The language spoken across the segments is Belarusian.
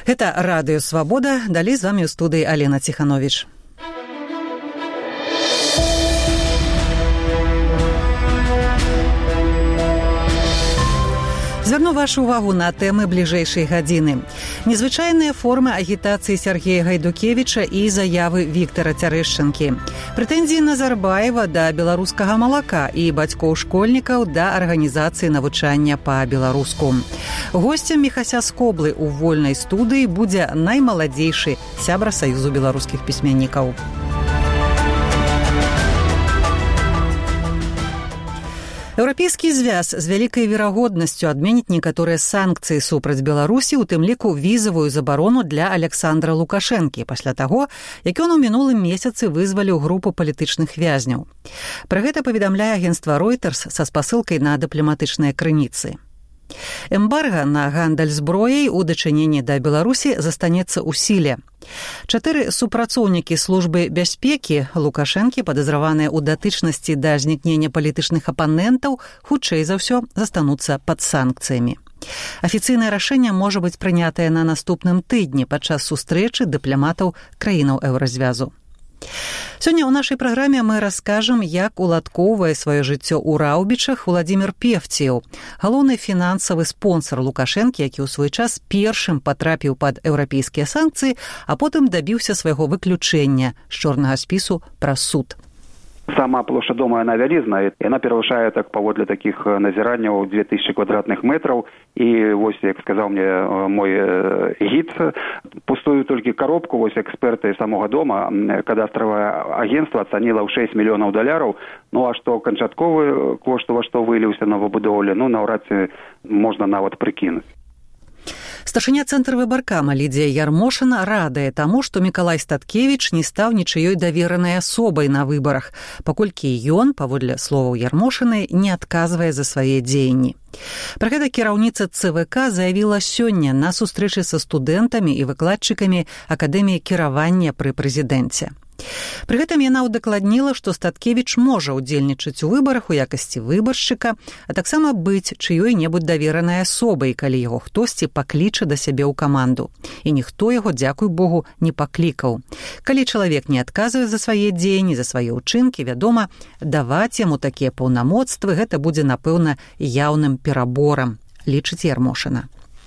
Гэта радыё «Свабода». Далей з вамі ў студыі Алена Ціхановіч. Звярну вашу увагу на тэмы бліжэйшай гадзіны. Незвычайныя формы агітацыі Сергея Гайдукевіча і заявы Віктара Цярэшчанкі. Прэтэнзіі Назарбаева да беларускага малака і бацькоў школьнікаў да арганізацыі навучання па-беларуску. Госцем Міхася Скоблы ў вольнай студыі будзе наймаладзейшы сябра Саюзу беларускіх пісьменнікаў. Еўрапейскі звяз з вялікай верагоднасцю адменіць некаторыя санкцыі супраць Беларусі, у тым ліку візавую забарону для Александра Лукашэнкі, пасля таго, як ён у мінулым месяцы вызваліў групу палітычных вязняў. Пра гэта паведамляе агенцтва Reuters са спасылкай на дыпламатычныя крыніцы. Эмбарга на гандаль зброяй у дачыненні да Беларусі застанецца ў сіле. 4 супрацоўнікі службы бяспекі Лукашэнкі, падазраваныя ў датычнасці да знікнення палітычных апанентаў, хутчэй за ўсё застануцца пад санкцыямі. Афіцыйнае рашэнне можа быць прынятае на наступным тыдні падчас сустрэчы дыпламатаў краінаў еўразвязу. Сёння ў нашай праграме мы раскажам, як уладкоўвае сваё жыццё ў Раўбічах Уладзімір Певціў, галоўны фінансавы спонсар Лукашэнкі, які ў свой час першым патрапіў пад еўрапейскія санкцыі, а потым дабіўся свайго выключэння з чорнага спісу праз суд. Сама площа дома, она вялізная, і она перавышае так паводле такіх назіранняў 2000 квадратных метраў. І вось, як сказаў мне мой гід, пустую толькі коробку, вось эксперты самога дома, кадастравае агенцтва ацаніла ў $6 мільёнаў. Ну а што канчатковы кошт, ва што выліўся на выбудоўле, ну наўрад ці можна нават прыкінуць. Старшыня цэнтрвыбаркама Лідзія Ярмошына радае таму, што Мікалай Статкевіч не стаў нічыёй даверанай асобай на выбарах, паколькі ён, паводле словаў Ярмошыны, не адказвае за свае дзеянні. Пра гэта кіраўніца ЦВК заявіла сёння на сустрэчы са студэнтамі і выкладчыкамі Акадэміі кіравання пры прэзідэнце. Пры гэтым яна ўдакладніла, што Статкевіч можа ўдзельнічаць у выбарах у якасці выбаршчыка, а таксама быць чыёй-небудзь даверанай асобай, калі яго хтосьці пакліча да сябе ў каманду. І ніхто яго, дзякуй Богу, не паклікаў. Калі чалавек не адказвае за свае дзеянні, за свае ўчынкі, вядома, даваць яму такія паўнамоцтвы, гэта будзе, напэўна, яўным пераборам, лічыць Ярмошына.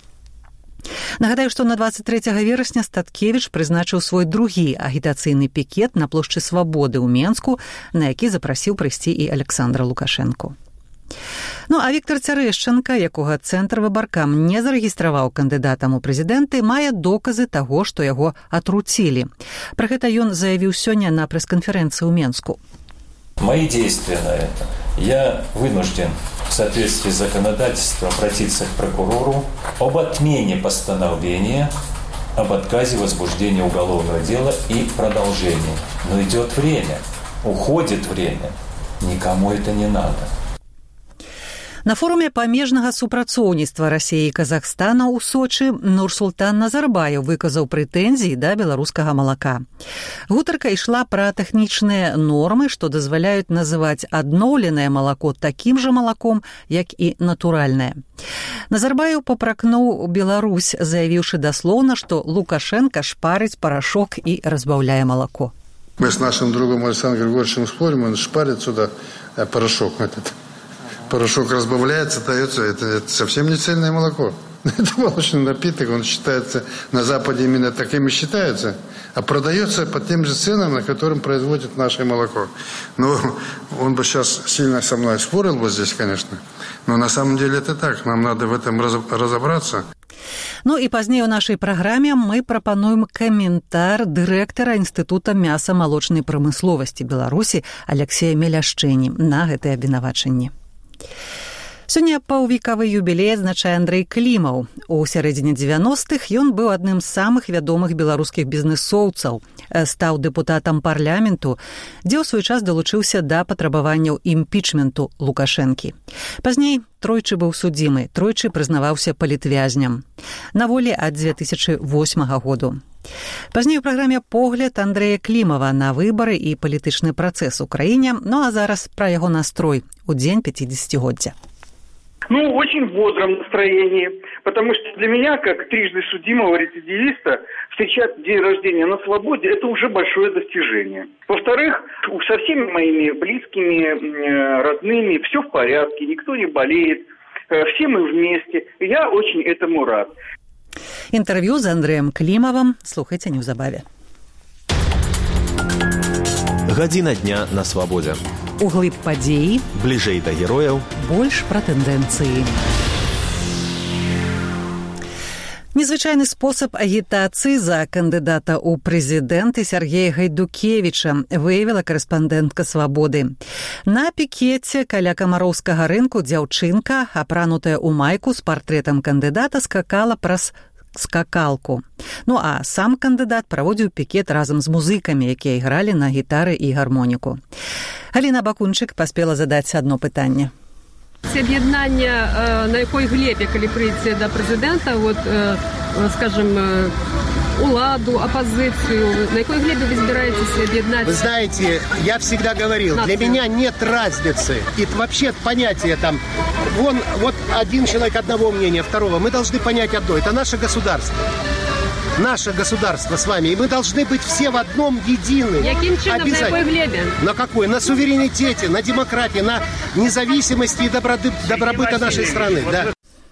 Нагадаю, што на 23 верасня Статкевіч прызначыў свой другі агітацыйны пікет на плошчы Свабоды ў Менску, на які запрасіў прыйсці і Александра Лукашэнку. Ну, а Віктар Цярэшчанка, якога цэнтрвыбаркам не зарэгістраваў кандыдатам у прэзідэнты, мае доказы таго, што яго атруцілі. Пра гэта ён заявіў сёння на прэс-канферэнцыі ў Менску. Мои действия на это. Я вынужден в соответствии с законодательством обратиться к прокурору об отмене постановления об отказе возбуждения уголовного дела и продолжении. Но идет время, уходит время. Никому это не надо. На форуме памежнага супрацоўніцтва Расіі і Казахстана ў Сочы Нурсултан Назарбаев выказаў прэтэнзіі да беларускага малака. Гутарка ішла пра тэхнічныя нормы, што дазваляюць называць адноўленае малако такім жа малаком, як і натуральнае. Назарбаев папракнуў Беларусь, заявіўшы даслоўна, што Лукашенко шпарыць парашок і разбаўляе малако. Мы с нашим другом Александром Григорьевичем спорим, он шпарит сюда порошок этот. Порошок разбавляется, дается, это совсем не цельное молоко. Это молочный напиток, он считается, на Западе именно таким и считается, а продается по тем же ценам, на которым производят наше молоко. Но он бы сейчас сильно со мной спорил бы здесь, конечно, но на самом деле это так, нам надо в этом разобраться. Ну і пазней у нашай праграме мы прапануем каментар дырэктара Інстытута мяса-малочнай прамысловасці Беларусі Алексея Меляшчэні на гэтыя абвінавачанні. Сёння паўвекавы юбілей адзначае Андрэй Клімаў. У сярэдзіне 90-х ён быў адным з самых вядомых беларускіх бізнэсоўцаў, стаў дэпутатам парламенту, дзе ў свой час далучыўся да патрабаванняў імпічменту Лукашэнкі. Пазней тройчы быў судзімы, тройчы прызнаваўся палітвязням. На волі ад 2008 году. Пазней у праграме погляд Андрэя Клімава на выбары і палітычны працэс у краіне, ну а зараз пра яго настрой у дзень 50-годдзя. Очень в бодром настроении, потому что для меня, как трижды судимого рецидивиста, встречать день рождения на свободе – это уже большое достижение. Во-вторых, со всеми моими близкими, родными все в порядке, никто не болеет, все мы вместе. Я очень этому рад. Інтерв'ю з Андреем Клімовим слухайте неўзабаве. Гадзіна дня на свабодзе. Углыб падзеі, бліжэй да герояў, больш пра тэндэнцыі. Незвычайны спосаб агітацыі за кандыдата ў прэзідэнты Сергея Гайдукевіча выявіла карэспандэнтка «Свабоды». На пікеце каля Камароўскага рынку дзяўчынка, апранутая ў майку з партрэтам кандыдата, скакала праз скакалку. А сам кандыдат праводзіў пікет разам з музыкамі, якія ігралі на гітары і гармоніку. Галіна Бакунчык паспела задаць одно пытанне. Об'єднання на якій глебі, коли прийдете до президента, скажем, уладу, оппозицию, на какой глебе вы собираетесь объединять? Вы знаете, я всегда говорил, для меня нет разницы. И вообще понятие там, вот один человек одного мнения, второго. Мы должны понять одно, это наше государство. Наше государство с вами. И мы должны быть все в одном едины. Яким чином, на какой глебе? На какой? На суверенитете, на демократии, на независимости и добробыта нашей страны. Да.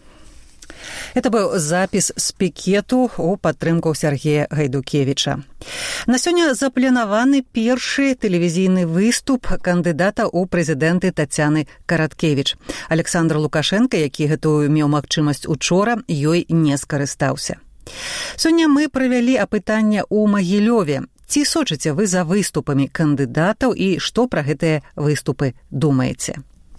Это быў запіс з пікету ў падтрымку Сергея Гайдукевіча. На сёння запланаваны першы тэлевізійны выступ кандыдата ў прэзідэнты Тацяны Караткевіч. Александр Лукашенко, які гэтую меў магчымасць учора, ёй не скарыстаўся. Сёння мы правялі апытанне ў Магілёве. Ці сочыце вы за выступамі кандыдатаў і што пра гэтыя выступы думаеце?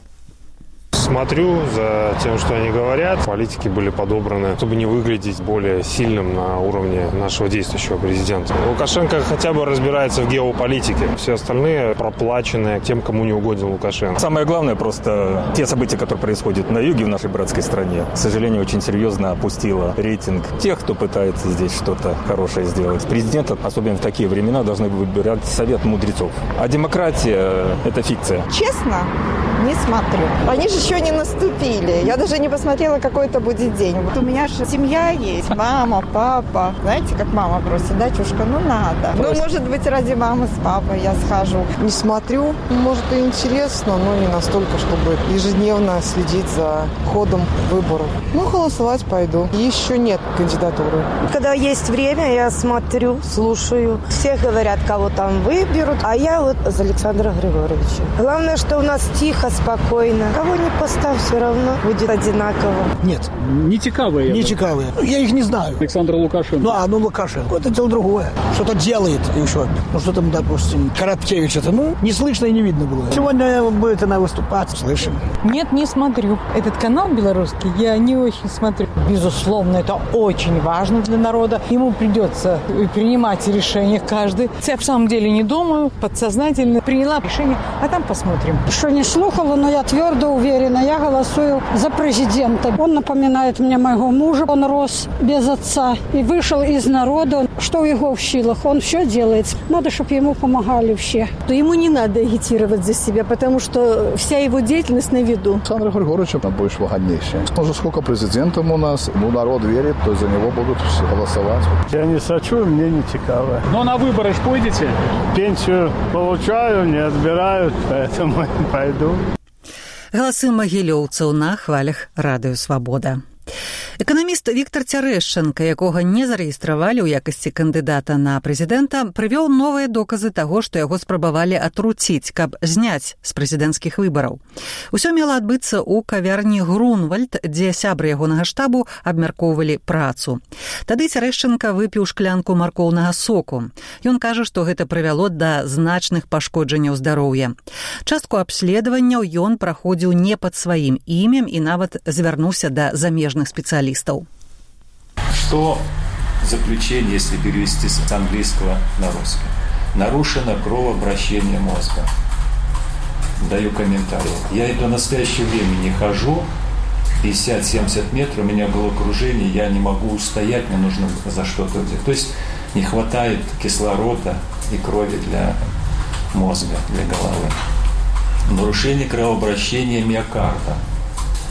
Смотрю за тем, что они говорят. Политики были подобраны, чтобы не выглядеть более сильным на уровне нашего действующего президента. Лукашенко хотя бы разбирается в геополитике. Все остальные проплачены тем, кому не угоден Лукашенко. Самое главное просто те события, которые происходят на юге в нашей братской стране, к сожалению, очень серьезно опустило рейтинг тех, кто пытается здесь что-то хорошее сделать. Президент, особенно в такие времена, должны выбирать совет мудрецов. А демократия – это фикция. Честно, не смотрю. Они же еще не наступили. Я даже не посмотрела, какой это будет день. Вот у меня же семья есть. Мама, папа. Знаете, как мама просит, да, чушка, надо. Может быть, ради мамы с папой я схожу. Не смотрю. Может, и интересно, но не настолько, чтобы ежедневно следить за ходом выборов. Голосовать пойду. Еще нет кандидатуры. Когда есть время, я смотрю, слушаю. Все говорят, кого там выберут, а я за Александра Григорьевича. Главное, что у нас тихо, спокойно. Кого не поставь, все равно будет одинаково. Нет. Не цікавые. Не цікавые. Я их не знаю. Александр Лукашенко. Лукашенко. Это дело другое. Что-то делает еще. Что там, допустим, Короткевич. Это, не слышно и не видно было. Сегодня будет она выступать. Слышим. Нет, не смотрю. Этот канал белорусский я не очень смотрю. Безусловно, это очень важно для народа. Ему придется принимать решения каждый. Я в самом деле не думаю. Подсознательно приняла решение. А там посмотрим. Что не слухала, но я твердо уверена, я голосую за президента. Он напоминает мне моего мужа. Он рос без отца и вышел из народа. Что в его в силах? Он все делает. Надо, чтобы ему помогали все. То ему не надо агитировать за себя, потому что вся его деятельность на виду. Александр Григорьевич больше выгоднейший. Уже сколько президентом у нас, народ верит, то за него будут все голосовать. Я не сочу, мне не цікаво. Но на выборы ж пойдете? Пенсию получаю, не отбирают, поэтому пойду. Галасы магілёўцаў на хвалях радыё «Свабода». Эканаміст Віктор Цярэшчанка, якога не зарэгістравалі ў якасці кандыдата на прэзідэнта, прывёў новыя доказы таго, што яго спрабавалі атруціць, каб зняць з прэзідэнцкіх выбараў. Усё мела адбыцца ў кавярні «Грунвальд», дзе сябры ягонага штабу абмяркоўвалі працу. Тады Цярэшчанка выпіў шклянку маркоўнага соку. Ён кажа, што гэта прывяло да значных пашкоджанняў здароўя. Частку абследаванняў ён праходзіў не пад сваім імем і нават звярнуўся да замежных специалистов. Что заключение, если перевести с английского на русский? Нарушено кровообращение мозга. Даю комментарий. Я и до настоящего времени хожу 50-70 метров, у меня головокружение, я не могу устоять, мне нужно за что-то взять. То есть не хватает кислорода и крови для мозга, для головы. Нарушение кровообращения миокарда.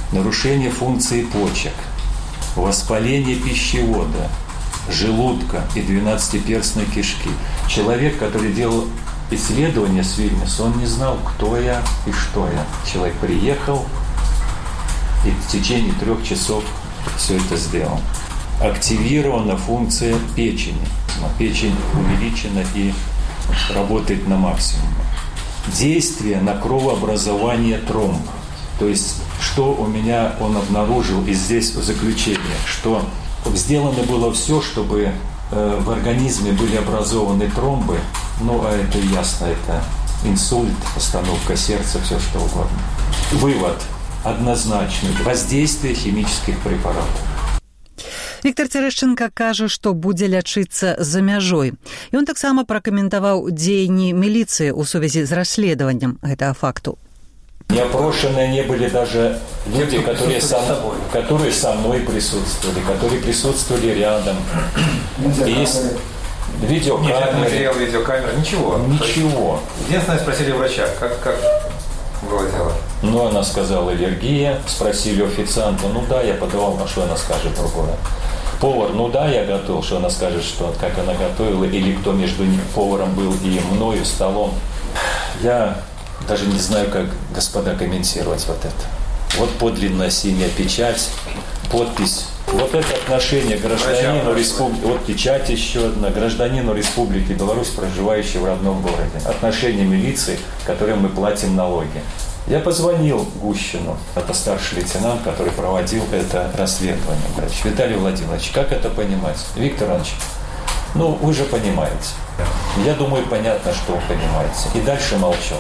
нарушение функции почек, воспаление пищевода, желудка и 12-перстной кишки. Человек, который делал исследование с Вильнюса, он не знал, кто я и что я. Человек приехал и в течение 3 часов все это сделал. Активирована функция печени. Печень увеличена и работает на максимум. Действие на кровообразование тромб. То есть, что у меня он обнаружил, и здесь заключение, что сделано было все, чтобы в организме были образованы тромбы, ну, а это ясно, это инсульт, остановка сердца, все что угодно. Вывод однозначный. Воздействие хімічных препаратаў. Віктор Цярэшчынка кажа, што будзе лячыцца за мяжой. Ён таксама пракаментаваў дзеянні міліцыі ў сувязі з расследаваннем гэтага факту. Неопрошенные не были даже люди, которые со мной присутствовали, которые присутствовали рядом. Есть видеокамеры. Видеокамера, ничего. Ничего. Единственное, спросили врача, как было дело. Ну, она сказала аллергия, спросили официанта, ну да, я подавал, а что она скажет другое. Повар, ну да, я готовил, что она скажет, что как она готовила, или кто между поваром был и мною, столом. Я даже не знаю, как, господа, комментировать вот это. Вот подлинная синяя печать, подпись. Вот это отношение гражданину республики, вот печать еще одна, гражданину Республики Беларусь, проживающей в родном городе. Отношение милиции, которым мы платим налоги. Я позвонил Гущину, это старший лейтенант, который проводил это расследование. Говорит, Виталий Владимирович, как это понимать? Виктор Иванович, ну вы же понимаете. Я думаю, понятно, что вы понимаете. И дальше молчу.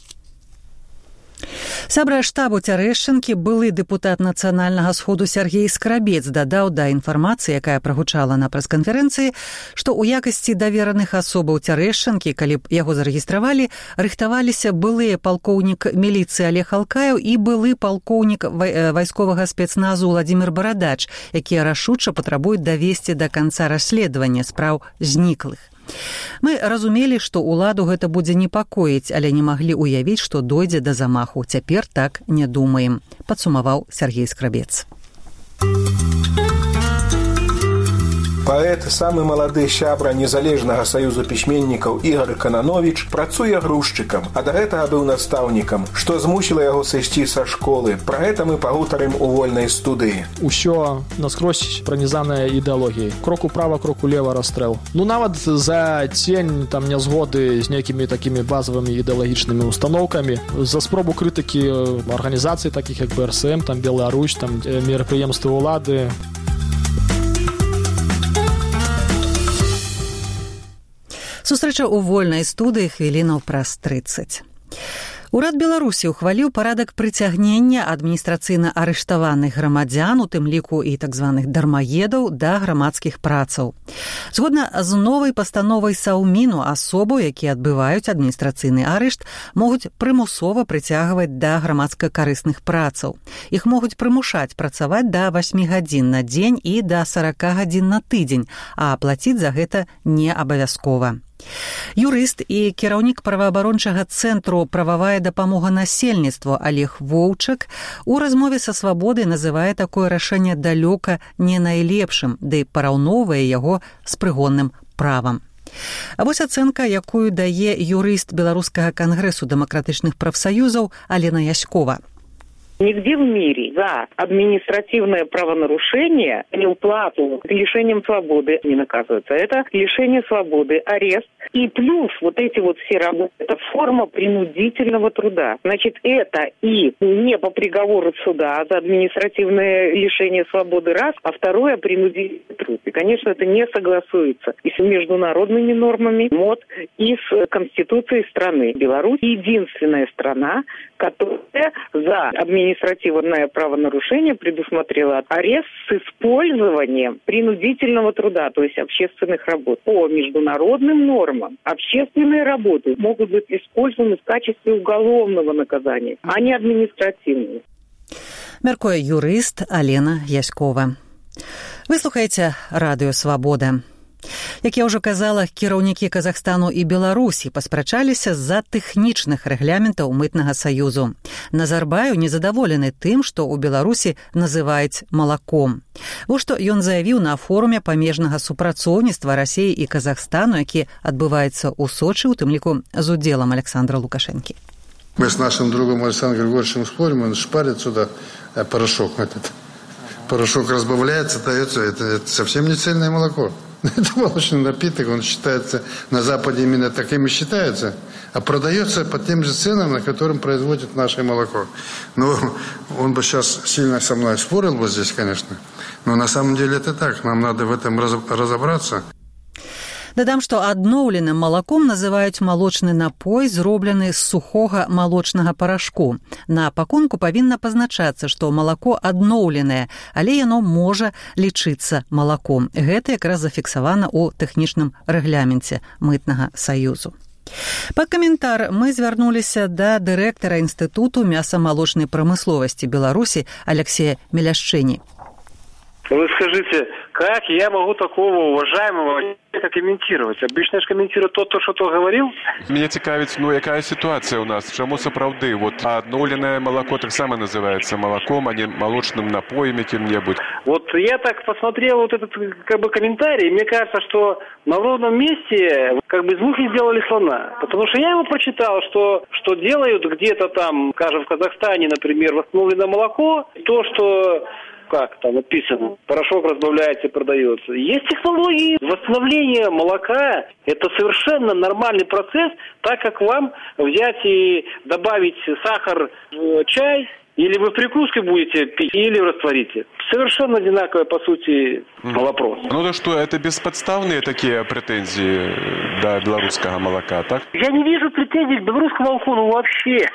Сябра штабу Цярэшчынкі, былы дэпутат Нацыянальнага сходу Сергей Скрабец дадаў да інфармацыі, якая прагучала на прэс-канферэнцыі, што ў якасці давераных асобаў Цярэшчынкі, калі б яго зарэгістравалі, рыхтаваліся былы палкоўнік міліцыі Олег Алкаеў і былы палкоўнік вайсковага спецназу Владимир Барадач, якія рашуча патрабуюць давесці да канца расследавання спраў зніклых. Мы разумелі, што ўладу гэта будзе непакоіць, але не маглі ўявіць, што дойдзе да замаху. Цяпер так не думаем, падсумаваў Сергей Скрабец. Паэт, самы малады сябра незалежнага саюзу пісьменнікаў Ігор Кананович працуе грузчыкам, а да гэтага быў настаўнікам, што змусіла яго сысці са школы. Пра гэта мы пагутарым у вольнай студыі. Усё наскрозь пранізанае ідэалогіяй. Крок управа, крок улева, расстрэл. Ну нават за цень там нязгоды з нейкімі такімі базавымі ідэалагічнымі установкамі, за спробу крытыкі арганізацый такіх як БРСМ, там Беларусь, там мерапрыемствы ўлады. Сустрэча ў вольнай студыі хвілінаў праз 30. Урад Беларусі ухваліў парадак прыцягнення адміністрацыйна арыштаваных грамадзян, у тым ліку і так званых дармаедаў, да грамадскіх працаў. Згодна з новай пастановай Саўміну, асобу, якія адбываюць адміністрацыйны арышт, могуць прымусова прыцягваць да грамадска-карысных працаў. Іх могуць прымушаць працаваць да 8 гадзін на дзень і да 40 гадзін на тыдзень, а плаціць за гэта не абавязкова. Юрыст і кіраўнік праваабарончага цэнтру «Прававая дапамога насельніцтву» Олег Воўчак у размове са «Свабодай» называе такое рашэнне далёка не найлепшым, ды параўноўвае яго з прыгонным правам. А вось ацэнка, якую дае юрыст Беларускага кангрэсу дэмакратычных прафсаюзаў Алена Яськова. Нигде в мире за административное правонарушение, неуплату, лишением свободы не наказывается. Это лишение свободы, арест. И плюс вот эти вот все работы, это форма принудительного труда. Значит, это и не по приговору суда за административное лишение свободы раз, а второе принудительный труд. И, конечно, это не согласуется и с международными нормами МОД, и с Конституцией страны. Беларусь единственная страна, которая за административное правонарушение предусмотрела арест с использованием принудительного труда, то есть общественных работ. По международным нормам общественные работы могут быть использованы в качестве уголовного наказания, а не административного. Мяркуе юрыст Алена Яськова. Вы слухаеце Радыё Свабода. Як я ўжо казала, кіраўнікі Казахстану і Беларусі паспрачаліся з-за тэхнічных рэгламентаў мытнага саюзу. Назарбаеў незадаволены тым, што ў Беларусі называюць малаком. Вось што ён заявіў на форуме памежнага супрацоўніцтва Расіі і Казахстану, які адбываецца ў Сочы, у тым ліку з удзелам Александра Лукашэнкі. Мы с нашим другом Александром Григорьевичем спорим, он шпарит сюда порошок этот. Порошок разбавляется, дается, это совсем не цельное молоко. Это молочный напиток, он считается, на Западе именно таким и считается, а продается по тем же ценам, на которым производят наше молоко. Ну, он бы сейчас сильно со мной спорил бы здесь, конечно, но на самом деле это так, нам надо в этом разобраться. Дадам, што адноўленым малаком называюць малочны напой, зроблены з сухога малочнага парашку. На пакунку павінна пазначацца, што малако адноўленае, але яно можа лічыцца малаком. Гэта якраз зафіксавана ў тэхнічным рэгламенце мытнага саюзу. Пад каментар мы звярнуліся да дырэктара Інстытуту мяса-малочнай прамысловасці Беларусі Алексея Меляшчэні. Вы скажите, как я могу такого уважаемого человека комментировать? Обычно я же комментирую то, что говорил. Меня цікавіць, якая ситуация у нас? Чему сапраўды? Вот адноўленае молоко так само называется молоком, а не молочным напоем каким-нибудь. Вот я так посмотрел вот этот комментарий, мне кажется, что на ровном месте из мухи сделали слона. Потому что я его прочитал, что делают где-то там, скажем, в Казахстане, например, восстановленное молоко, то, что... Как там написано, порошок разбавляется и продается. Есть технологии восстановления молока. Это совершенно нормальный процесс, так как вам взять и добавить сахар в чай, или вы в прикуске будете пить, или растворите. Совершенно одинаковый, по сути, вопрос. Ну да что, это бесподставные такие претензии до белорусского молока, так? Я не вижу претензий к белорусскому молоку, вообще.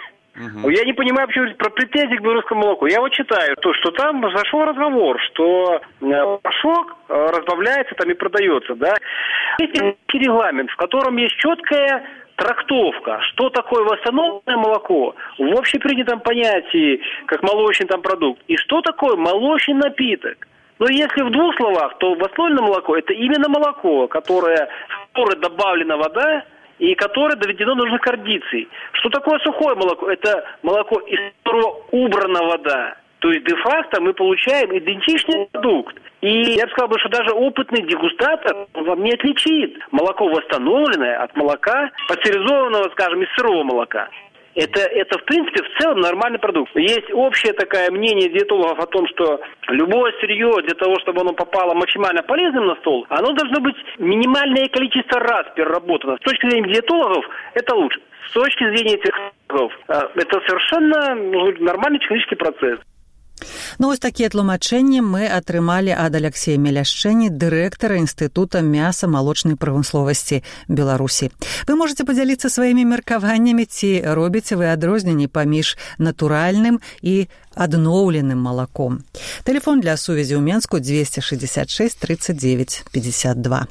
Я не понимаю, почему про претензии к белорусскому молоку. Я читаю, что там зашел разговор, что порошок разбавляется там и продается, да. Есть регламент, в котором есть четкая трактовка, что такое восстановленное молоко в общепринятом понятии, как молочный там продукт, и что такое молочный напиток. Но если в двух словах, то восстановленное молоко – это именно молоко, в которое добавлена вода, и которое доведено нужной кондиции. Что такое сухое молоко? Это молоко, из которого убрана вода. То есть, де-факто мы получаем идентичный продукт. И я бы сказал, что даже опытный дегустатор вам не отличит молоко восстановленное от молока, пастеризованного, скажем, из сырого молока. Это, в принципе, в целом нормальный продукт. Есть общее такое мнение диетологов о том, что любое сырье, для того, чтобы оно попало максимально полезным на стол, оно должно быть минимальное количество раз переработано. С точки зрения диетологов это лучше. С точки зрения технологов это совершенно нормальный технический процесс. Ну, ось такія тлумачэнні мы атрымалі ад Алексея Меляшчэні, дырэктара Інстытута мяса-малочнай прамысловасці Беларусі. Вы можете падзяліцца сваімі меркаваннямі, ці робіце вы адрозненні паміж натуральным і адноўленым малаком. Тэлефон для сувязі ў Менску 266 39 52.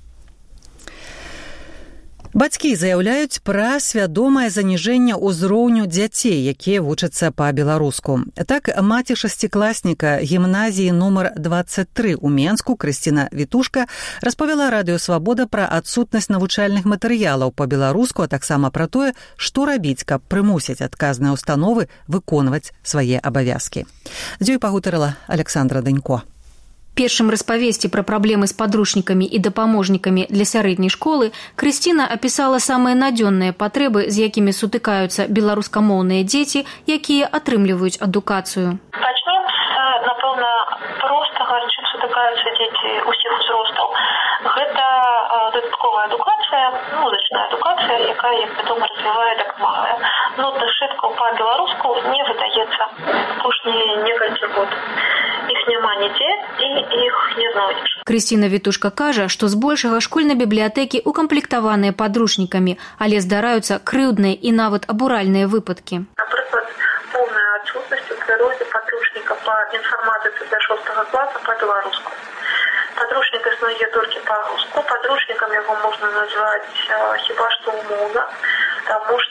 Бацькі заяўляюць пра свядомае заніжэнне ўзроўню дзяцей, якія вучацца па-беларуску. Так, маці шасцікласніка гімназіі нумар 23 у Менску Крысціна Вітушка распавяла Радыё Свабода пра адсутнасць навучальных матэрыялаў па-беларуску, а таксама пра тое, што рабіць, каб прымусіць адказныя ўстановы выконваць свае абавязкі. З ёй пагутарыла Александра Данько. Першым распавесці пра праблемы з падручнікамі і дапаможнікамі для сярэдняй школы Крысціна апісала самыя надзённыя патрэбы, з якімі сутыкаюцца беларускамоўныя дзеці, якія атрымліваюць адукацыю. Пачнем з, напэўна, простага, чым сутыкаюцца дзеці ўсіх узростаў. Гэта дадатковая адукацыя, музычная адукацыя, якая, як вядома, развівае дапамагае. Нотных шыткаў па-беларуску не выдаецца апошнія некалькі год. Іх няма нідзе і іх не знойдзеш. Крысціна Вітушка кажа, што збольшага школьнай бібліятэкі укамплектаваныя падручнікамі, але здараюцца крыўдныя і нават абуральныя выпадкі. Напрыклад, поўная адсутнасць у прыродзе падручніка па інфарматыцы для 6 класа па-беларуску. Падручнік існуе толькі па-руску. Падручнікам яго можна назваць хіба што умоўна, таму што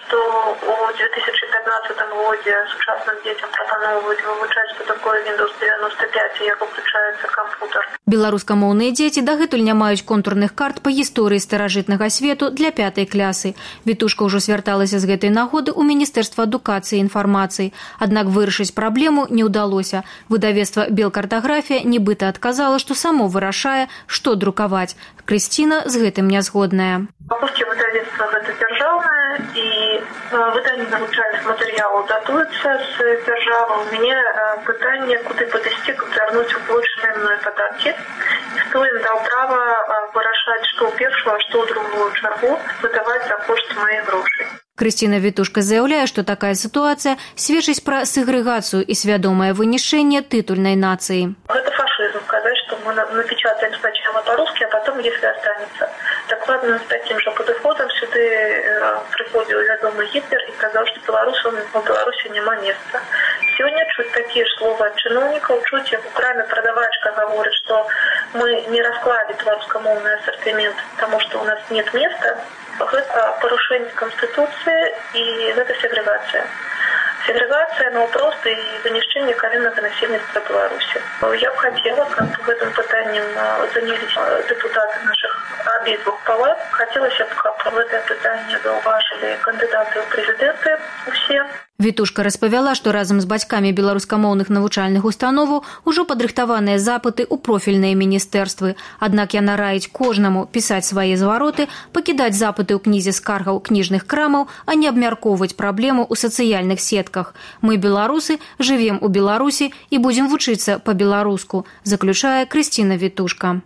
што ў 2015 годзе сучасным дзецям прапаноўваюць вывучаць, што такое Windows 95 і як уключаецца кампутер. Беларускамоўныя дзеці дагэтуль не маюць контурных карт па гісторыі старажытнага свету для 5-й класы. Вітушка ўжо звярталася з гэтай нагоды ў Міністэрства адукацыі і інфармацыі. Аднак вырашыць праблему не ўдалося. Выдавецтва «Белкартаграфія» нібыта адказала, што само вырашае, што друкаваць. Крысціна з гэтым не згодная. Паколькі выдавецтва гэта дзяржаўнае і выданне навучальных матэрыялаў датуецца з дзяржавы, у мяне пытанне, куды падысці, каб вярнуць уплачаныя мною падаткі. І хто ім даў права вырашаць, што ў першую, а што ў другую чаргу выдаваць за кошт маіх грошай. Крысціна Вітушка заяўляе, што такая сітуацыя сведчыць пра сегрэгацыю і свядомае вынішчэнне тытульнай нацыі. Гэта фашизм, сказать, что мы напечатаем сначала по-русски, а потом, если останется. Докладно с таким же подходом сюда приходил вядомый Гитлер и сказал, что в Беларуси нема места. Сегодня чуть такие слова от чиновников, чуть в Украине продавачка говорит, что мы не раскладывали белорусскомовный ассортимент, потому что у нас нет места. Это порушение Конституции и это сегрегация. Сегрегация, но просто и вынесение коренного насельництва Беларуси. Я бы хотела, как этим питанием занялись депутаты наших обеих палат, хотелось бы, как в это питание зауважили кандидаты в президенты все. Вітушка распавяла, што разам з бацькамі беларускамоўных навучальных установаў ужо падрыхтаваныя запыты ў профільныя міністэрствы. Аднак яна раіць кожнаму пісаць свае звароты, пакідаць запыты ў кнізе скаргаў кніжных крамаў, а не абмяркоўваць праблему ў сацыяльных сетках. Мы, беларусы, жывем у Беларусі і будзем вучыцца па-беларуску, заключае Крысціна Вітушка.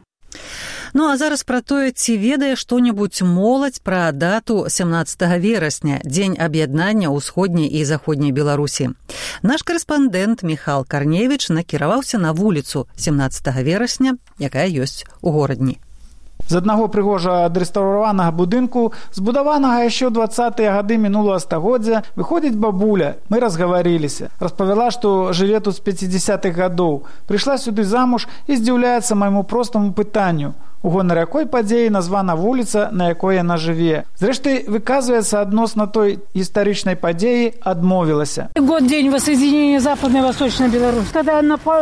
Ну а зараз пра тое, ці ведае што-небудзь моладзь пра дату 17 верасня, дзень аб'яднання ўсходняй і заходняй Беларусі. Наш карэспандэнт Міхал Карневіч накіраваўся на вуліцу 17 верасня, якая ёсць у горадні. З аднаго прыгожа адрэстаўраванага будынку, збудаванага яшчэ ў 20-е гады мінулага стагоддзя, выходзіць бабуля. Мы разгаварыліся. Распавяла, што жыве тут з 50-х гадоў. Прыйшла сюды замуж і здзіўляецца майму простаму пытанню. У гонар якой падзеі названа вуліца, на якой яна жыве. Зрэшты, выказваецца адносна той гістарычнай падзеі, адмовілася. Год день воссоединения Западной и Восточной Беларуси. Когда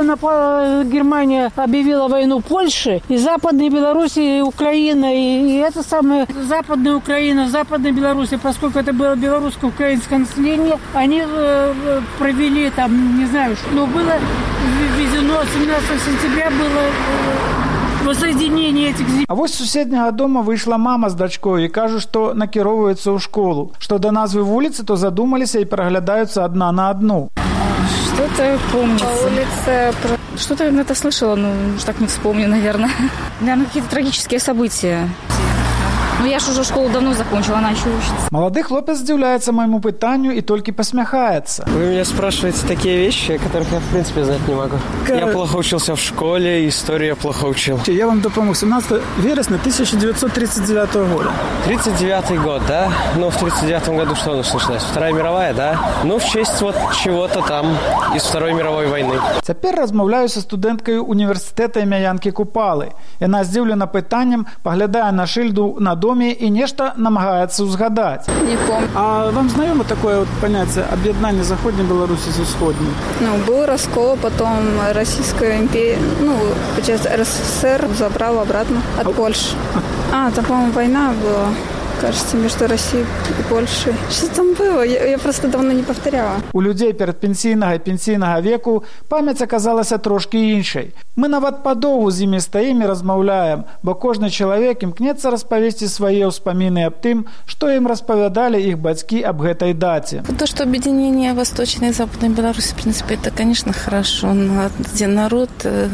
Германия объявила войну Польше, и Западной Беларуси, и Украина, и это самое Западная Украина, Западной Беларуси, поскольку это было белорусско-украинское население, они провели там, не знаю, что было введено 17 сентября было воссоединение этих земель. А вось з суседняга дома выйшла мама з дачкой і кажа, што накіроўваецца ў школу. Што да назвы вуліцы, то задумаліся і пераглядаюцца одна на одну. Что-то помнится. По улице... Что-то я это слышала, но уж так не вспомню, наверное. Наверное, какие-то трагические события. Ну, я ж уже школу давно закончила, она еще учится. Молодой хлопец здивляется моему пытанию и только посмехается. Вы меня спрашиваете такие вещи, которых я, в принципе, знать не могу. Я плохо учился в школе, историю я плохо учил. Я вам допомог. 17 вересня 1939 года. 39-й год, да? Ну, в 39-м году что у нас началось? Вторая мировая, да? Ну, в честь вот чего-то там из Второй мировой войны. Цяпер размаўляю са студэнткаю універсітэта імя Янкі Купалы. Яна здзіўлена пытаннем, паглядае на шыльду на доме и нечто намагается узгадать. Не помню. А вам знакомо такое вот понятие объединения Западной Беларуси с Исходной? Ну, был раскол, потом Российская империя, ну, получается, РСФСР забрал обратно от Польши. Там, по-моему, война была. Кажется, между Россией и Польшей. Что там было? Я просто давно не повторяла. У людей перадпенсійнага і пенсійнага веку памяць аказалася трошки іншай. Мы нават падоўгу з імі стаім і размаўляем, бо кожны чалавек імкнецца распавесці свае ўспаміны аб тым, што ім распавядалі іх бацькі аб гэтай даце. То, что объединение Восточной и Западной Беларуси, в принципе, это, конечно, хорошо. Где народ...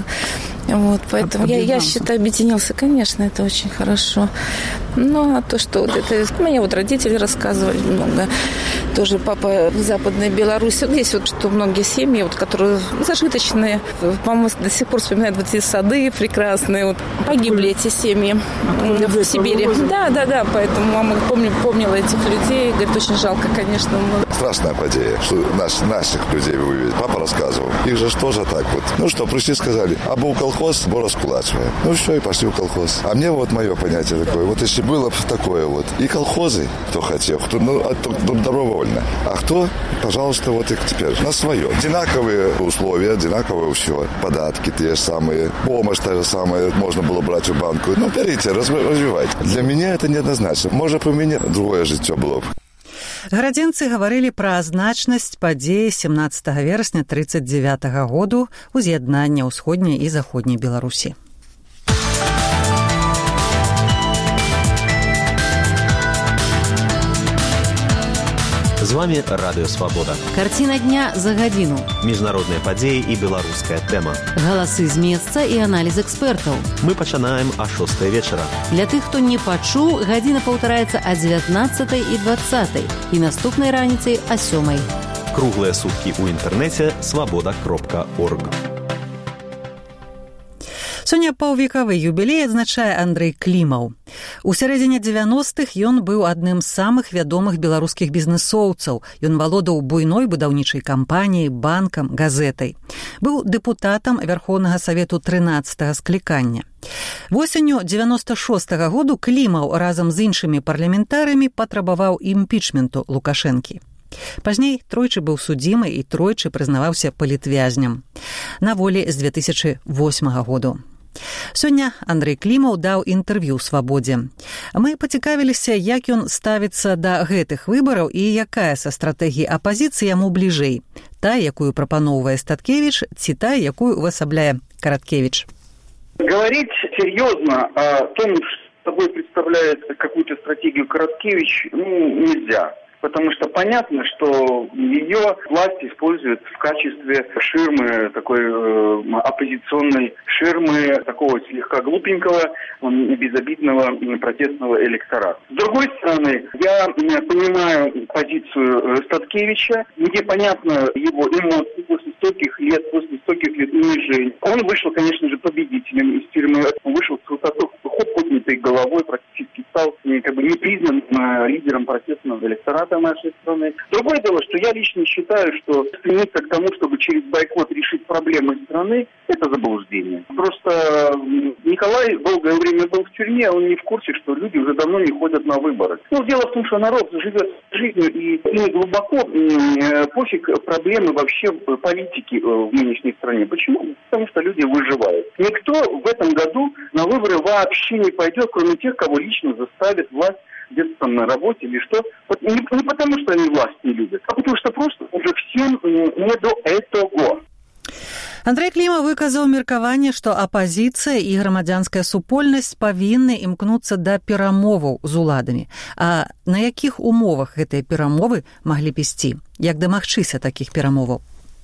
Вот, поэтому я считаю, объединился, конечно, это очень хорошо. Ну, а то, что вот это... Мне вот родители рассказывали много. Тоже папа в Западной Беларуси. Вот здесь вот, что многие семьи, вот, которые зажиточные, по-моему, до сих пор вспоминают вот эти сады прекрасные. Вот, погибли эти семьи в Сибири. Да, поэтому мама помнила этих людей. Говорит, очень жалко, конечно. Страшная подея, что наших людей вывели. Папа рассказывал. Их же тоже так вот. Ну что, пришли, сказали, а был колхоз, бо раскулачиваем. Ну все, и пошли в колхоз. А мне вот мое понятие такое. Вот если было бы такое вот, Вот. И колхозы, кто хотел, кто добровольно. А кто, пожалуйста, вот и теперь на свое. Одинаковые условия, одинаковые все. Податки те же самые, помощь та же самая, можно было брать в банку. Ну, берите, развивайте. Для меня это неоднозначно. Может, бы у меня другое життя было б. Гарадзенцы гаварылі пра значнасць падзеі 17 верасня 1939 году уз'яднання ўсходняй і заходняй Беларусі. З вами Радыё Свабода. Карціна дня за гадзіну. Міжнародныя падзеі і беларуская тэма. Галасы з месца і аналіз экспертаў. Мы пачынаем о 6 вечара. Для тых, хто не пачуў, гадзіна паўтараецца о 19 і 20 і наступнай раніцай о 7. Круглыя суткі ў інтэрнэце свабода.орг. Сёння паўвекавы юбілей адзначае Андрэй Клімаў. У сярэдзіне 90-х ён быў адным з самых вядомых беларускіх бізнэсоўцаў. Ён валодаў буйной будаўнічай кампаніяй, банкам, газетай. Быў дэпутатам Вярхоўнага Савету 13-го склікання. Восенню 96-го году Клімаў разам з іншымі парламентарамі патрабаваў імпічменту Лукашэнкі. Пазней тройчы быў судзімы і тройчы прызнаваўся палітвязням. На волі з 2008 году. Сёння Андрэй Клімаў даў інтэрв'ю «Свабодзе». Мы пацікавіліся, як ён ставіцца да гэтых выбараў і якая са стратэгіі апазіцыі яму бліжэй. Тая, якую прапаноўвае Статкевич, ці тая, якую увасабляе Караткевич. Говорить серьезно о том, что собой представляет какую-то стратегию Короткевич, нельзя. Потому что понятно, что ее власть использует в качестве ширмы, такой оппозиционной ширмы, такого слегка глупенького, безобидного протестного электората. С другой стороны, я понимаю позицию Статкевича, мне понятно его эмоции после стольких лет унижений. Он вышел, конечно же, победителем из тюрьмы, вышел с высоко поднятой головой, практически стал непризнанным лидером протестного электората нашей страны. Другое дело, что я лично считаю, что стремиться к тому, чтобы через бойкот решить проблемы страны, это заблуждение. Просто Николай долгое время был в тюрьме, он не в курсе, что люди уже давно не ходят на выборы. Дело в том, что народ живет жизнью и глубоко пофиг проблемы вообще политики в нынешней стране. Почему? Потому что люди выживают. Никто в этом году на выборы вообще не пойдет, кроме тех, кого лично заставит власть где-то там на работе или что. Не потому, что они власть не любят, а потому что просто уже всем не до этого. Андрэй Клімаў выказаў меркаванне, што апазіцыя і грамадзянская супольнасць павінны імкнуцца да перамоваў з уладамі. А на якіх умовах гэтыя перамовы маглі б ісці? Як дамагчыся такіх перамоваў?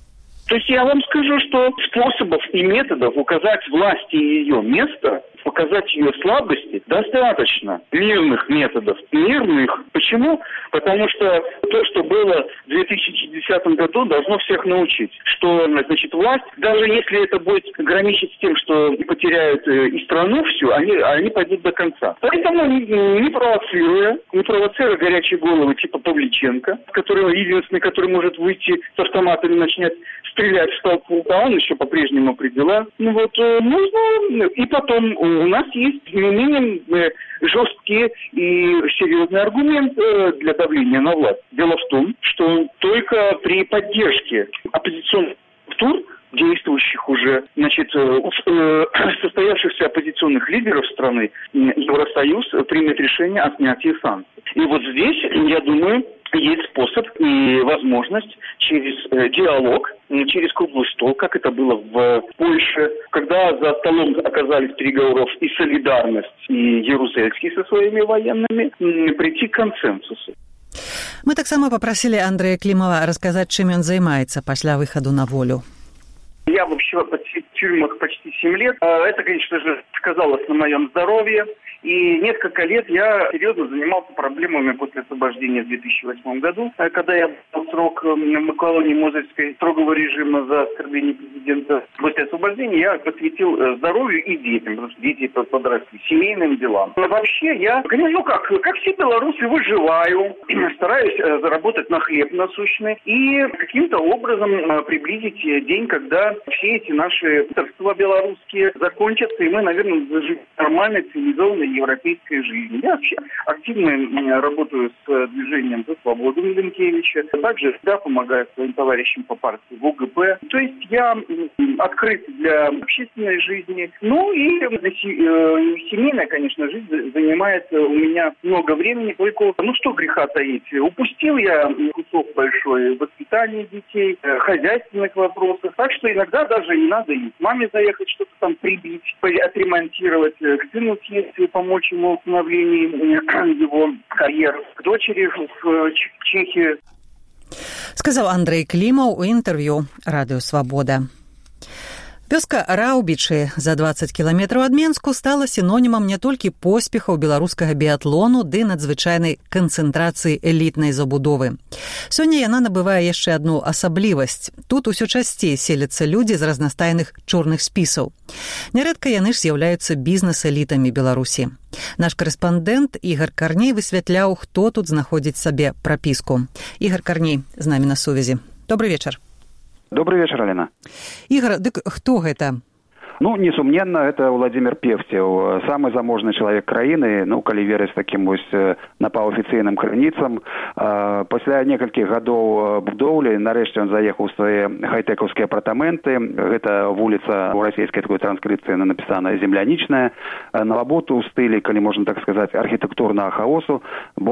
То есть я вам скажу, что способов и методов указать власти ее место, показать ее слабости достаточно. Мирных методов. Мирных. Почему? Потому что то, что было в 2010 году, должно всех научить. Что, значит, власть, даже если это будет граничить с тем, что потеряют и страну всю, они пойдут до конца. Поэтому не провоцируя горячие головы типа Павличенко, единственный, который может выйти с автоматами и начать стрелять в толпу, а он еще по-прежнему при делах. Нужно. И потом у нас есть не менее жесткие и серьезные аргументы для давления на власть. Дело в том, что только при поддержке оппозиционных структур, действующих уже, состоявшихся оппозиционных лидеров страны, Евросоюз примет решение о снятии санкций. И вот здесь, я думаю, есть способ и возможность через диалог, через круглый стол, как это было в Польше, когда за столом оказались переговоров и Солидарность, и Ярузельский со своими военными, прийти к консенсусу. Мы таксама попросили Андрэя Клімава расказаць, чым ён займаецца пасля выхаду на волю. Я вообще в тюрьмах почти 7 лет. Это, конечно же, сказалось на моем здоровье. И несколько лет я серьезно занимался проблемами после освобождения в 2008 году, когда я был срок в колонии Мозырской строгого режима за оскорбление президента. После освобождения я посвятил здоровью и детям, потому что дети подросли, семейным делам. Но вообще я, как все белорусы, выживаю, стараюсь заработать на хлеб насущный и каким-то образом приблизить день, когда когда все эти наши торжества белорусские закончатся, и мы, наверное, заживем нормальной, цивилизованной европейской жизнью. Я вообще активно работаю с движением «За свободу» Миленкевича. Также всегда помогаю своим товарищам по партии в УГП. То есть я открыт для общественной жизни. Ну и семейная, конечно, жизнь занимает у меня много времени. Только, ну что греха таить, упустил я кусок большой воспитания детей, хозяйственных вопросов. Так что иногда даже не надо и к маме заехать, что-то там прибить, отремонтировать, к сыну съездить, помочь ему в становлении его карьеры, к дочери в Чехии. Сказаў Андрэй Клімаў у інтэрв'ю «Радыё Свабода». Вёска Раўбічы за 20 кіламетраў ад Менску стала сінонімам не толькі поспехаў беларускага біятлону ды надзвычайнай канцэнтрацыі элітнай забудовы. Сёння яна набывае яшчэ адну асаблівасць. Тут усё часцей селяцца людзі з разнастайных чорных спісаў. Нярэдка яны ж з'яўляюцца бізнес-элітамі Беларусі. Наш корэспандэнт Ігар Карней высвятляў, хто тут знаходзіць сабе прапіску. Ігар Карней з намі на сувязі. Добрый вечар. Добрый вечер, Алена. Игорь, дык кто это? Ну, несумненно, это Владимир Певцев, самый заможный человек краіны, ну, калі верыць таким вось напаўафіцыйным крыніцам. Пасля некалькіх гадоў будоўлі, нарэшце он заехаў у свае хайтэкаўскія апартаменты. Гэта вуліца у расійскай такой транскрыпцыі напісана «Землянічная». Навабуд у стылі, калі можна так сказаць, архітэктурнага хаосу,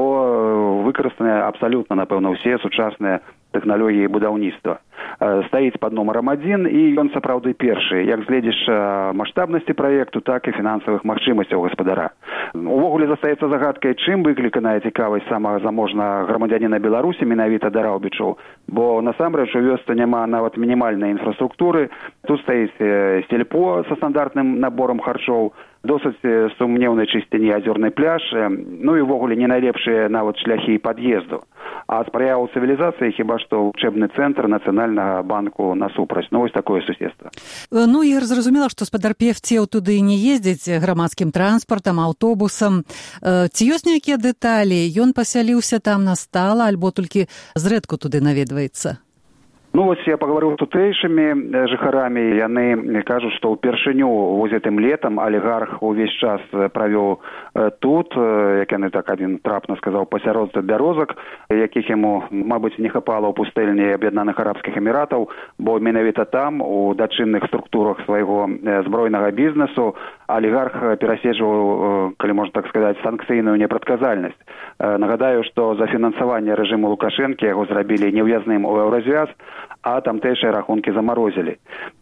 бо выкарыстаныя абсалютна, напэўна, ўсе сучасныя тэхналогіі будаўніцтва. Стаіць пад нумарам 1, і ён сапраўды першы, як гледзіш маштабнасці праекту, так і фінансавых магчымасцяў гаспадара. Увогуле застаецца загадкай, чым выкліканая цікавасць самага заможнага грамадзяніна Беларусі менавіта да Раўбічаў, бо насамрэч у вёсцы няма нават мінімальнай інфраструктуры. Тут стаіць сельпо са стандартным наборам харчоў, досыць сумнеўнай чысціні азёрнай пляж, ну і ўвогуле не найлепшыя нават шляхі пад'езду. А спрыяў цывілізацыі хіба што учэбны цэнтр Нацыянальнага банку насупраць. Ну, вось такое суседства. Ну, і зразумела, што спадар Певцев туды не ездзіць грамадскім транспартам, аўтобусам. Ці ёсць нейкія дэталі? Ён пасяліўся там на стала, альбо толькі зрэдку туды наведваецца? Ну, вось я пагаварыў з тутэйшымі жыхарамі, яны кажуць, што ўпершыню вось гэтым летам алігарх увесь час правёў тут, як яны так адзін трапна сказаў, пасярод бярозак, якіх яму, мабыць, не хапала ў пустэльні Аб'яднаных Арабскіх Эміратаў, бо менавіта там, у дачынных структурах свайго збройнага бізнесу, алігарх пераседжваў, калі можна так сказаць, санкцыйную непрадказальнасць. Нагадаю, што за фінансаванне рэжыму Лукашэнкі яго зрабілі неўязным у Еўразвяз, а тамтэйшыя рахункі замарозілі.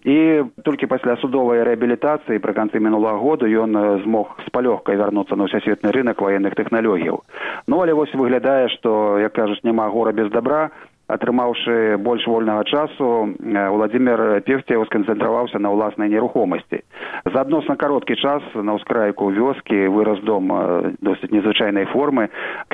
І толькі пасля судовай рэабілітацыі пры канцы мінулага году ён змог з палёгкай вярнуцца на ўсесветны рынак ваенных тэхналогіяў. Ну, але вось выглядае, што, як кажуць, няма гора без добра. Атрымаўшы больш вольнага часу, Владимир Певцев сканцэнтраваўся на ўласнай нерухомасці. За адносна кароткі час на ўскрайку вёскі вырас дом досыць незвычайнай формы.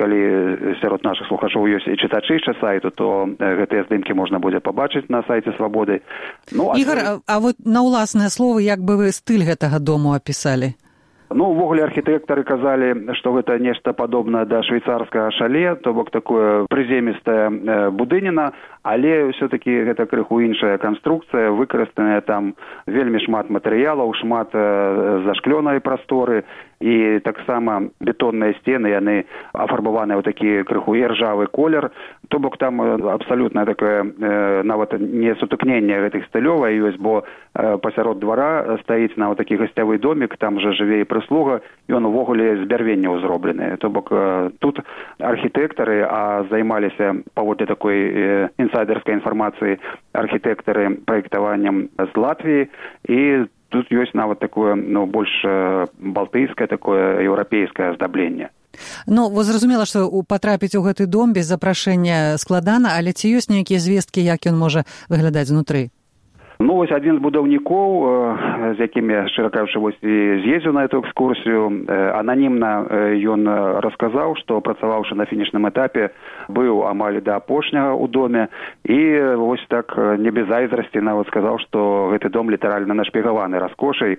Калі сярод нашых слухачоў ёсць і чытачы сайту, то гэтыя здымкі можна будзе пабачыць на сайце Свабоды. Ну, Ігор, а вот на ўласныя словы, як бы вы стыль гэтага дому апісалі? Ну, увогуле архітэктары казалі, што гэта нешта падобнае да швейцарскага шале, то бок такое прыземістая будыніна, але ўсё-такі гэта крыху іншая канструкцыя, выкарыстаная там вельмі шмат матэрыялаў, шмат зашклёнай прасторы, і таксама бетонныя сцены, яны афарбаваныя ў такі крыху іржавы колер, то бок там абсалютна такое нават не сутыкненне гэтых стылёў ёсць, бо пасярод двара стаіць нават такі гасцявы домік, там жа жыве і прыслуга, ён увогуле з бярвенняў зроблены. То бок тут архітэктары, а займаліся паводле такой інсайдерскай інфармацыі архітэктары праектаваннем з Латвіі, і тут ёсць нават такое, ну, больш балтыйскае, такое еўрапейскае аздабленне. Ну, зразумела, што патрапіць у гэты дом без запрашэння складана, але ці ёсць нейкія звесткі, як ён можа выглядаць знутры? Ну, вось адзін з будаўнікоў, з якім я, шчыра кажучы, вось і з'ездзіў на эту экскурсію, ананімна ён расказаў, што працаваўшы на фінішным этапе, быў амаль да апошняга ў доме, і вось так не без зайздрасці нават сказаў, што гэты дом літаральна нашпігаваны раскошай.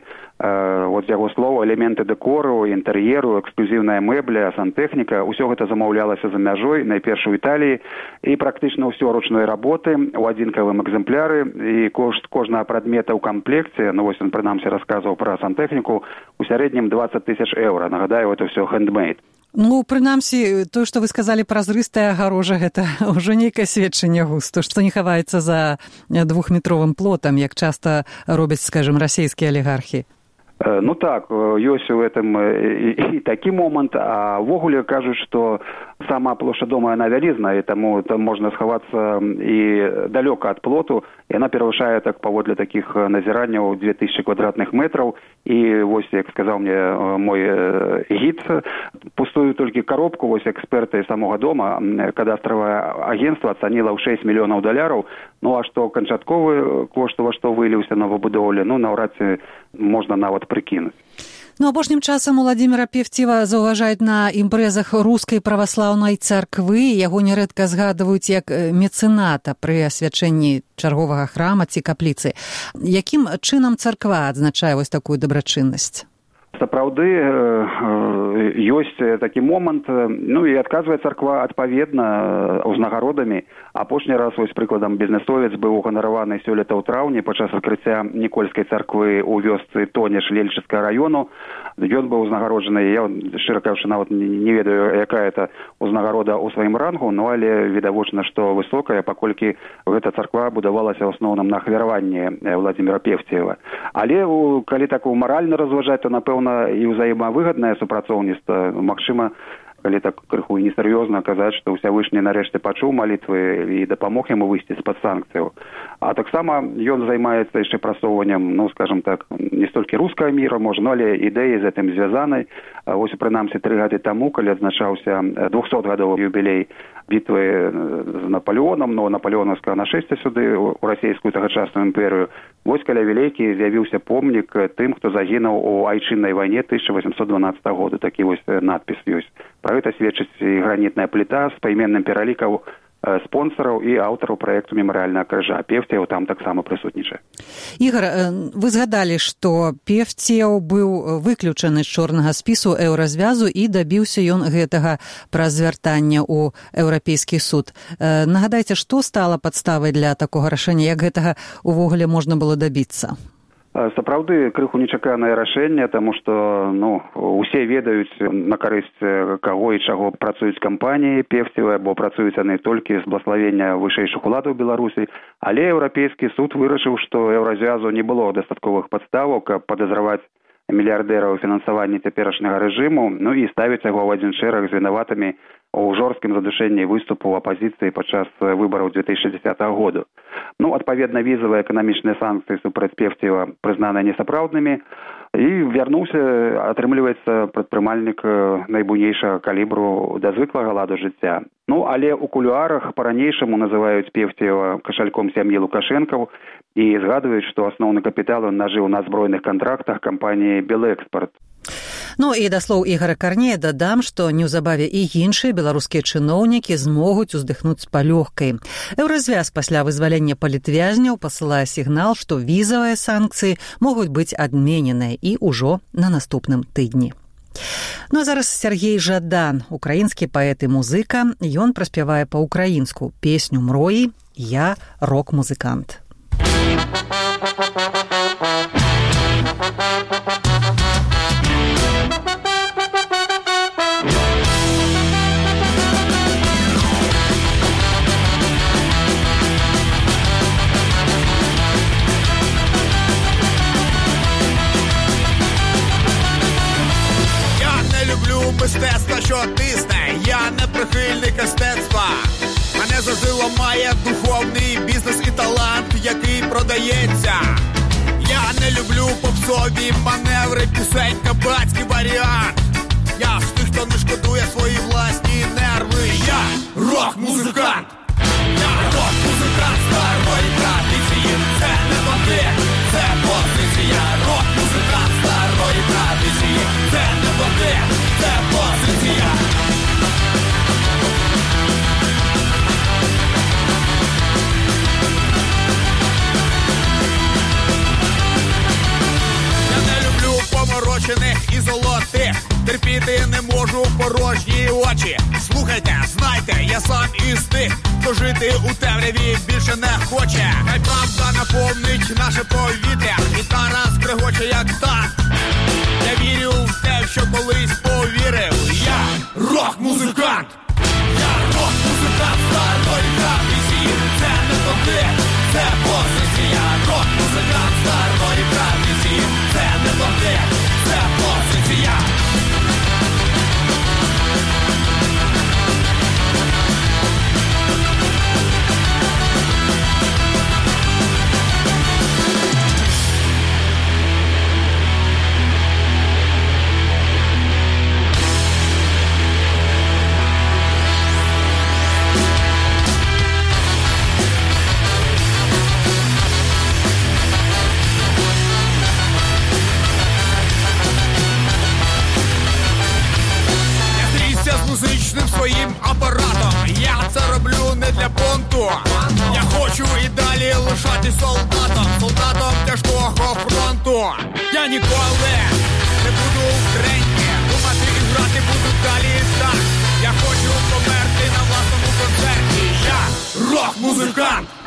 Вот з яго слова, элементы дэкору, інтэр'еру, эксклюзіўная мэбля, сантэхніка, усё гэта замаўлялася за мяжой, найперш у Італіі, і практычна ўсё ручной работы, у адзінкавым экземпляры, і кошт кожнага прадмета ў камплекце, ну вось ён прынамсі расказваў пра сантэхніку, у сярэднім 20 000 евро. Нагадаю, это ўсё handmade. Ну, прынамсі, то, што вы сказалі, празрыстая агарожа, гэта ўжо нейкае сведчанне густу, што не хаваецца за 2-метровым плотам, як часта робяць, скажем, расійскія алігархі. Ну так, ёсць у гэтым і такі момант, а ввогуле кажуць, што сама плошча дома яна вялізная, і таму там можна схавацца і далёка ад плоту, і яна перавышае так паводле такіх назіранняў 2000 квадратных метраў, і вось, як сказаў мне мой гід, пустую толькі коробку, вось эксперты самога дома, кадастравае агенцтва ацаніла ў $6 мільёнаў, ну а што канчатковы кошт, ва што выліўся на выбудоўле, ну наўрад ці можна нават прыкінуць. Ну, апошнім часам Уладзіміра Певцева заўважаюць на імпрэзах рускай праваслаўнай царквы. Яго нярэдка згадваюць як мецэната пры асвячэнні чарговага храма ці капліцы. Якім чынам царква адзначае вось такую дабрачыннасць? Сапраўды ёсць такі момант, ну і адказвае царква адпаведна ўзнагародамі. Апошні раз, вось прыкладам, бізнесовец быў уганараваны сёлета ў траўні падчас адкрыцця Нікольскай царквы ў вёсцы Тонеш Лельчыцкага раёну. Ён быў узнагароджаны, я, шчыра кажучы, нават не ведаю, якая это ўзнагарода ў сваім рангу, но але відавочна, што высокая, паколькі гэта царква будавалася ў асноўным на ахвяраванні Уладзіміра Певцева. Але калі так маральна разважаць, то напэўна і ўзаемавыгаднае супрацоўніцтва, магчыма, калі так крыху і несур'ёзна казаць, што Ўсявышні нарэшце пачуў малітвы і дапамог яму выйсці з-пад санкцыяў. А таксама ён займаецца яшчэ прасоўваннем, ну, скажам так, не столькі рускага міра, можа, но але ідэі з гэтым звязанай. Вось, прынамсі, 3 гады таму, калі адзначаўся 200-гадовы юбілей бітвы з Напалеонам, но напалеонаўскага нашэсця сюды, у расійскую тагачасную імперыю, вось каля Вілейкі з'явіўся помнік тым, хто загінуў у айчыннай вайне 1812 года. Такі вось надпіс ёсць. Пра гэта сведчыць і гранітная пліта з пайменным пералікам спонсораў і аўтараў праекту мемарыяльнага крыжа. Певцеў там таксама прысутнічае. Ігор, вы згадалі, што Певцеў быў выключаны з чорнага спісу еўразвязу і дабіўся ён гэтага праз звяртання ў Еўрапейскі суд. Нагадайце, што стала падставай для такога рашэння, як гэтага увогуле можна было дабіцца? Сапраўды, крыху нечаканае рашэнне, таму што, ну, усе ведаюць, на карысць каго і чаго працуюць кампаніі Певцева, бо працуюць яны толькі з благословення вышэйшых уладаў Беларусі, але Еўрапейскі суд вырашыў, што еўразвязу не было дастатковых падставаў, каб падазраваць мільярдэра ў фінансаванні цяперашняга рэжыму, ну і ставіць яго ў адзін шэраг з вінаватымі у жорсткім задушэнні выступу апазіцыі падчас выбараў 2010 года. Ну, адпаведна, візавыя эканамічныя санкцыі супраць Певцева прызнаны несапраўднымі, і вярнуўся, атрымліваецца, прадпрымальнік найбуйнейшага калібру да звыклага ладу жыцця. Ну, але ў кулуарах па-ранейшаму называюць Певцева кашальком сям'і Лукашэнкаў і згадваюць, што асноўны капітал ён нажыў на збройных кантрактах кампаніі «Белэкспарт». Ну і да слоў Ігора Карнея дадам, што неўзабаве і іншыя беларускія чыноўнікі змогуць уздыхнуць з палёгкай. Еўразвяз пасля вызвалення палітвязняў пасылае сігнал, што візавыя санкцыі могуць быць адмененыя і ўжо на наступным тыдні. Ну а зараз Сергей Жадан, украінскі паэт і музыка, ён праспявае па-ўкраінску песню «Мроі», «Я рок-музыкант». Мистецтва, що тисне, я не прихильник естетства. Мене завжди ламає духовний бізнес і талант, який продається. Я не люблю попсові маневри, пісень, кабацький варіант. Я з тих, хто не шкодує свої власні нерви. Я рок-музикант. Я рок-музикант старої традиції. Це не банди, це позиція. Рок-музикант старої традиції. Це не банди, це позиція. Я не люблю поморочених і золотих. Терпіти не можу порожні очі. Слухайте, знайте, я сам із тих, хто жити у темряві більше не хоче. Хай правда наповнить болить наше повітря, гітара скригоче як танк. Я вірю в те, що колись повірив. Я рок-музикант. Я рок-музикант старої традиції. Це не тобі, це позиція. Рок-музикант старої традиції. Це не тобі, це позиція. Музичним своїм апаратом. Я це роблю не для понту. Я хочу і далі лишатись солдатом. Солдатом тяжкого фронту. Я ніколи не буду в тренді. Думати і грати буду далі так. Я хочу померти на власному концерті. Я рок-музикант.